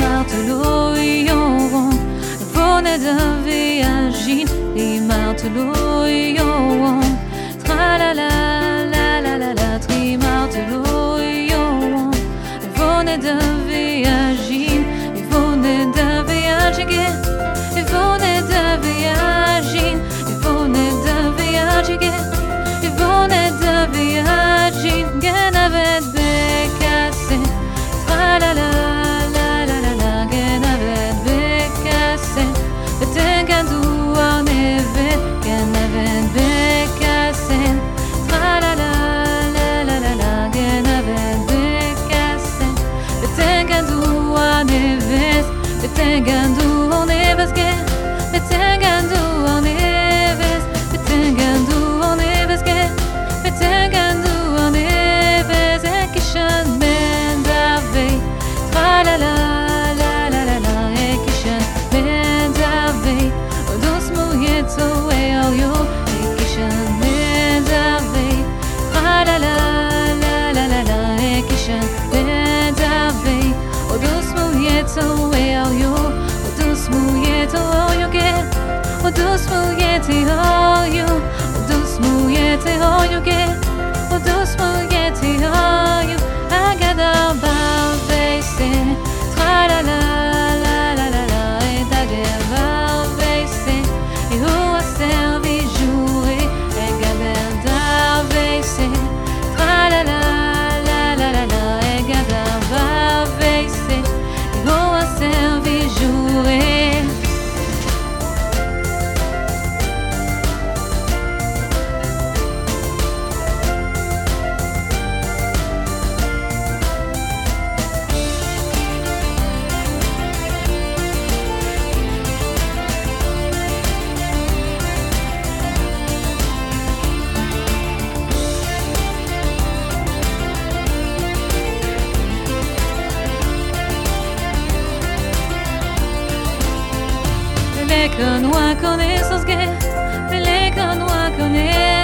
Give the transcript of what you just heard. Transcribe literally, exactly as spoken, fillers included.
martelots y auront, venez de viagine, les martelots y auront, tra la la la la la la, tri martelots y auront, venez de viagine, venez de viagine, venez de viagine, venez de viagine, venez de viagine, genavet bekase, tra la la la la la la, genavet bekase, betengandu arnevet, genavet bekase, tra la la la la la la, genavet bekase, betengandu arnevet, betengandu arnevet, betengandu arnevet, betengandu arnevet, betengandu arnevet, ekishan mendave, tra la la la la la la, ekishan mendave, odos muyeto eyo, ekishan mendave, tra la la la la la la, ekishan mendave, odos muyeto eyo, odos muyeto eyo ge, odos muyeto eyo, odos muyeto eyo ge, odos muyeto eyo, agada bavese, tra la la la la la la, et agada bavese, et où a servi jouer, agada bavese, tra la la la la la la, agada bavese, et où a servi jouer. Les canois connaissent ce guet, les canois connaissent.